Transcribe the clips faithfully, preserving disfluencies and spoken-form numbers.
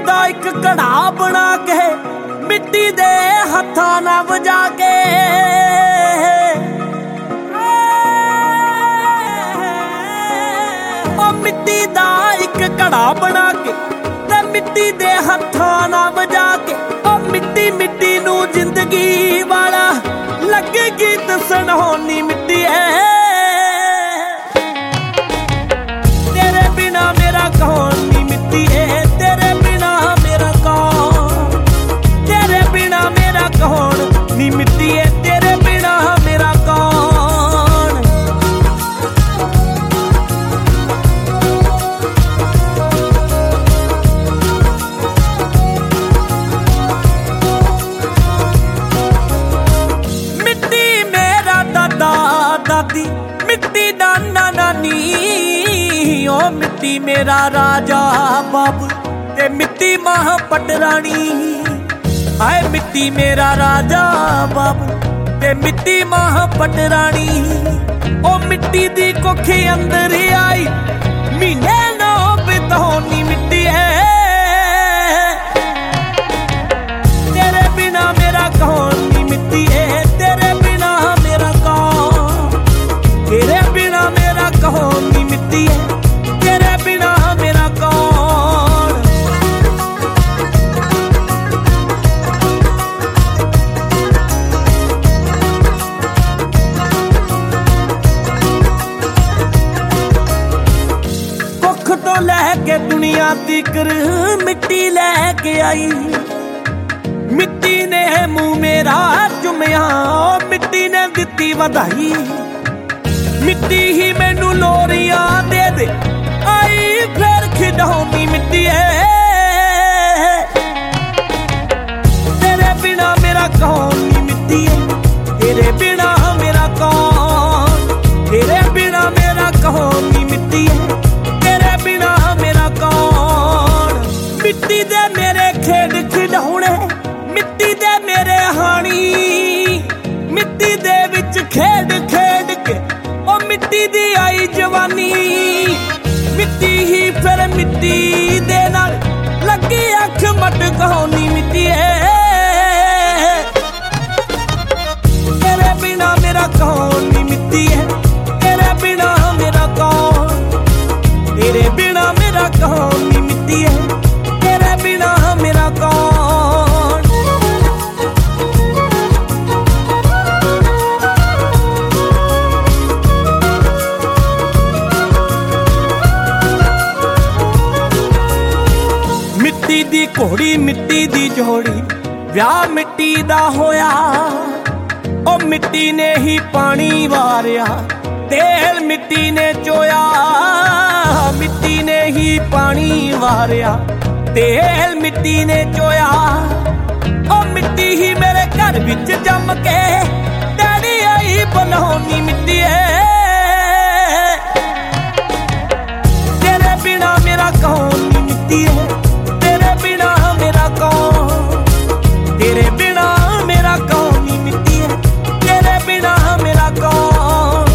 दा एक घड़ा बना के मिट्टी दे हत्थां नाल वजा के ओ मिट्टी दा एक घड़ा बना के ते मिट्टी दे हत्थां नाल वजा के ओ मिट्टी मिट्टी नू जिंदगी वाला लगे गीत सुनाउणी मिट्टी है तेरे बिना मेरा कौन नी मिट्टी है तेरे बिना मेरा कौन तेरे बिना मेरा कौन नी मिट्टी है तेरे बिना मेरा कौन मिट्टी मेरा दादा दादी मिट्टी नाना नानी ओ मिट्टी मेरा राजा बाबू ते मिट्टी मां पटरानी हाय मिट्टी मेरा राजा बाबू ते मिट्टी मां पटरानी ओ मिट्टी दी कोखे अंदर आई महीने नो बितौनी मिट्टी है तेरे बिना मेरा कौन नी मिट्टी है तेरे बिना मेरा कौन तेरे बिना मेरा कौन नी मिट्टी है तेरे बिना मेरा कौन कुख तो लैके दुनिया तिकर मिट्टी लैके आई मिट्टी ने मुंह मेरा चुमिया मिट्टी ने दित्ती वधाई मिट्टी ही मैनू लोरियां दे दे आई फिर खिडौनी मिट्टी है तेरे बिना मेरा कौन नी मिट्टी है तेरे बिना मेरा कौन तेरे बिना मेरा कौन नी मिट्टी है तेरे बिना मेरा कौन मिट्टी दे मेरे खेड खिडौने मिट्टी दे मेरे हानी मिट्टी दे विच खेड खेड के ओ मिट्टी दी आई जवानी मिट्टी ही फिर मिट्टी दे नाल लगी अख मटकाउणी मिट्टी है तेरे बिना मेरा कौन नी मिट्टी है तेरे बिना मेरा कौन तेरे बिना मेरा कौन नी मिट्टी है तेरे बिना मेरा कौन मिट्टी दी घोड़ी मिट्टी दी जोड़ी ब्याह मिट्टी दा होया ओ मिट्टी ने ही पानी वारिया तेल मिट्टी ने चोया मिट्टी ने ही पानी वारिया तेल मिट्टी ने चोया ओ मिट्टी ही मेरे घर विच जम के डैडी आई बनाउणी मिट्टी है तेरे बिना मेरा कौन नी मिट्टी है तेरे बिना मेरा कौन तेरे बिना मेरा कौन नी मिट्टी है तेरे बिना मेरा कौन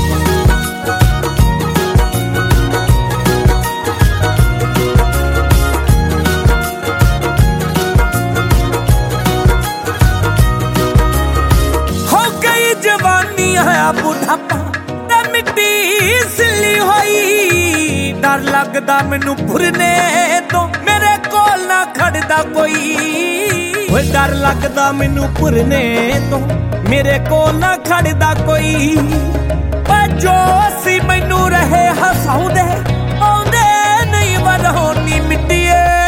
हो गई जवानी है बुढ़ापा ते मिट्टी सिल्ली होई डर लगदा मैनू भुरने तो मेरे कोल ना खड़दा कोई ओए डर लगदा मैनू भुरने तो मेरे कोल ना खड़दा कोई ओ जो सी मैनू रहे हसाउंदे आउंदे नहीं वरहोनी मिट्टी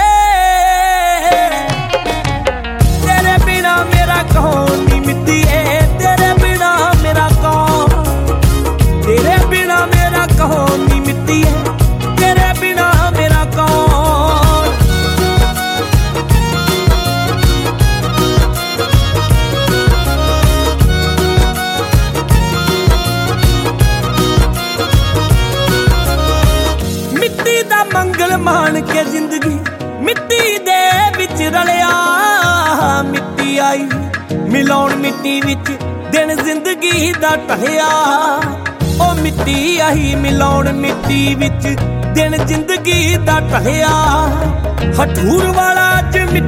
तेरे बिना मेरा कौन नी मिट्टी है तेरे बिना मेरा कौन तेरे बिना मेरा कौन नी मिट्टी है तेरे बिना मेरा कौन मिट्टी दा मंगल मान के जिंदगी मिट्टी दे विच रलिया मिट्टी आई मिलाउण मिट्टी विच दिन जिंदगी दा टलिया ओ मिट्टी आई मिलाउण मिट्टी विच दिन जिंदगी दा ढलिया हठूर वाला अज